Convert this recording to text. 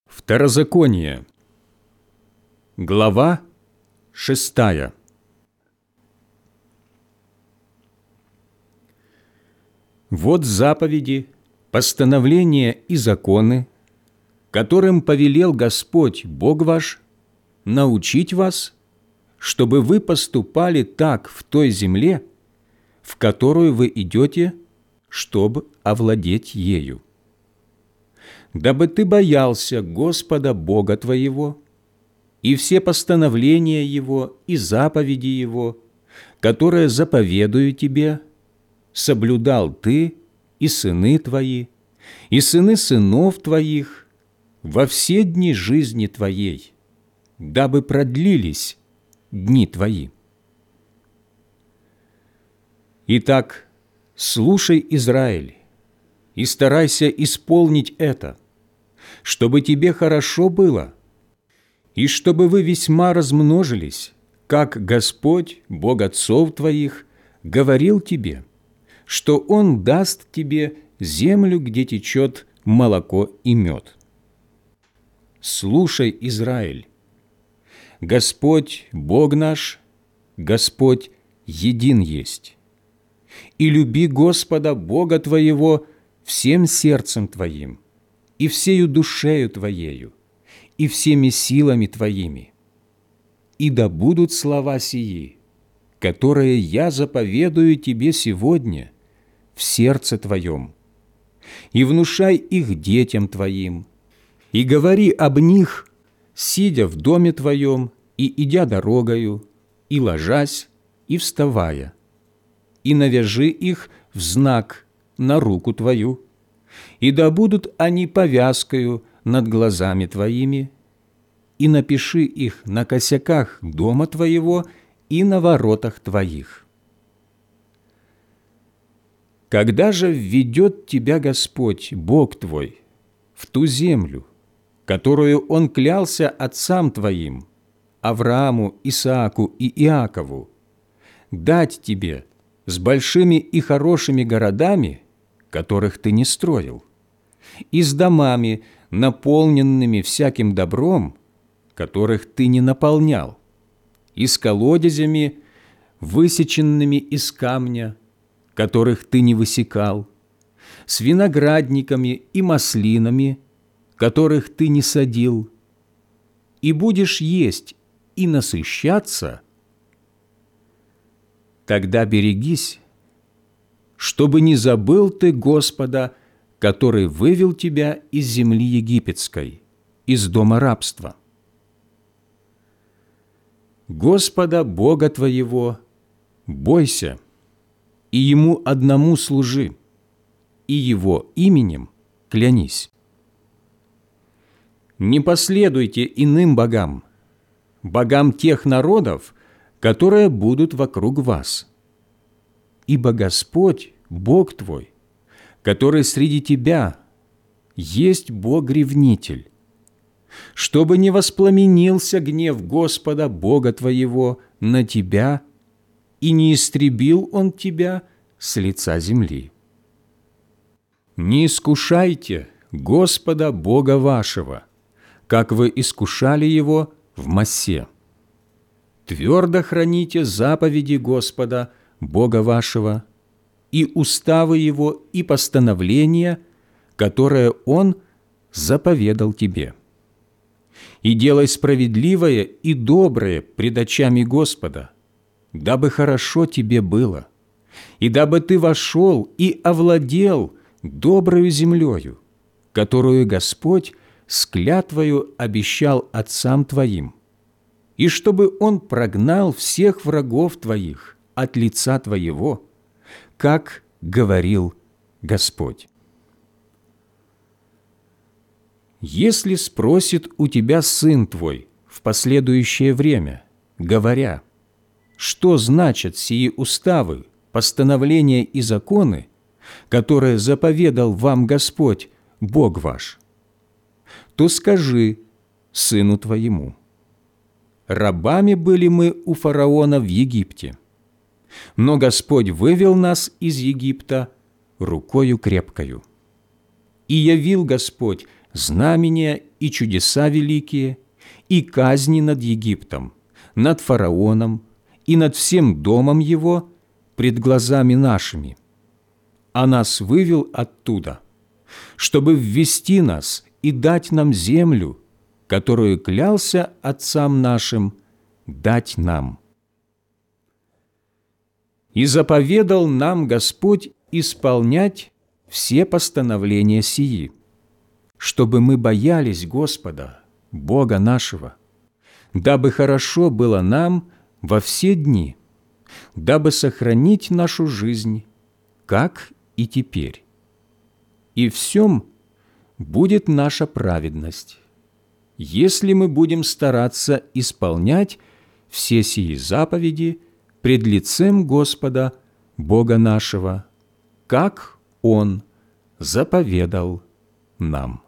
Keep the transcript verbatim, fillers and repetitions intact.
Второзаконие, глава шестая. Вот заповеди, постановления и законы, которым повелел Господь Бог ваш научить вас, чтобы вы поступали так в той земле, в которую вы идете, чтобы овладеть ею. Дабы ты боялся Господа Бога твоего, и все постановления Его и заповеди Его, которые заповедую тебе, соблюдал ты и сыны твои, и сыны сынов твоих во все дни жизни твоей, дабы продлились дни твои. Итак, слушай, Израиль, и старайся исполнить это, чтобы тебе хорошо было, и чтобы вы весьма размножились, как Господь, Бог отцов твоих, говорил тебе, что Он даст тебе землю, где течет молоко и мед. Слушай, Израиль, Господь, Бог наш, Господь един есть. И люби Господа Бога твоего всем сердцем твоим, и всею душею твоею, и всеми силами твоими. И да будут слова сии, которые я заповедую тебе сегодня в сердце твоем, и внушай их детям твоим, и говори об них, сидя в доме твоем, и идя дорогою, и ложась, и вставая, и навяжи их в знак на руку твою, и да будут они повязкою над глазами твоими, и напиши их на косяках дома твоего и на воротах твоих. Когда же введет тебя Господь, Бог твой, в ту землю, которую Он клялся отцам твоим, Аврааму, Исааку и Иакову, дать тебе с большими и хорошими городами, которых ты не строил, и с домами, наполненными всяким добром, которых ты не наполнял, и с колодезями, высеченными из камня, которых ты не высекал, с виноградниками и маслинами, которых ты не садил, и будешь есть и насыщаться, тогда берегись, чтобы не забыл ты Господа, который вывел тебя из земли египетской, из дома рабства. Господа Бога твоего бойся, и Ему одному служи, и Его именем клянись. Не последуйте иным богам, богам тех народов, которые будут вокруг вас. Ибо Господь, Бог твой, который среди тебя, есть Бог-ревнитель, чтобы не воспламенился гнев Господа Бога твоего на тебя, и не истребил Он тебя с лица земли. Не искушайте Господа Бога вашего, как вы искушали Его в Массе. Твердо храните заповеди Господа Бога вашего, и уставы Его, и постановления, которые Он заповедал тебе. И делай справедливое и доброе пред очами Господа, дабы хорошо тебе было, и дабы ты вошел и овладел доброю землею, которую Господь с клятвою обещал отцам твоим, и чтобы Он прогнал всех врагов твоих от лица твоего, как говорил Господь. Если спросит у тебя сын твой в последующее время, говоря, что значат сии уставы, постановления и законы, которые заповедал вам Господь, Бог ваш, то скажи сыну твоему: рабами были мы у фараона в Египте, но Господь вывел нас из Египта рукою крепкою. И явил Господь знамения и чудеса великие, и казни над Египтом, над фараоном и над всем домом его пред глазами нашими. А нас вывел оттуда, чтобы ввести нас и дать нам землю, которую клялся отцам нашим дать нам. И заповедал нам Господь исполнять все постановления сии, чтобы мы боялись Господа, Бога нашего, дабы хорошо было нам во все дни, дабы сохранить нашу жизнь, как и теперь. И в всем будет наша праведность, если мы будем стараться исполнять все сии заповеди пред лицем Господа, Бога нашего, как Он заповедал нам.